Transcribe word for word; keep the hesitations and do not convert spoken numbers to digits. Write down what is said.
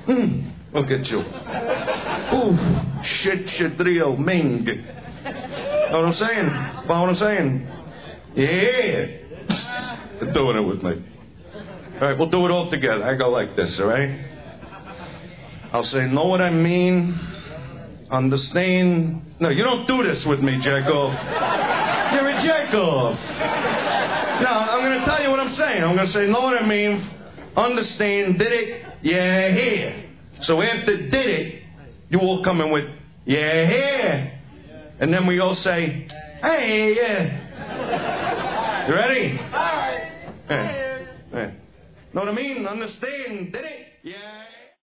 Mm, look at you. Ooh, shit, shitrio, ming. Know what I'm saying? Follow what I'm saying? Yeah. They're doing it with me. All right, we'll do it all together. I go like this, all right? I'll say, know what I mean? Understand? No, you don't do this with me, jack-off. You're a jack-off. No, I'm going to tell you what I'm saying. I'm going to say, know what I mean? Understand? Did it? Yeah, here. So after did it, you all come in with, yeah, here. And then we all say, hey, yeah. You ready? All right. Hey. Hey. Know what I mean? Understand? Did it? Yeah.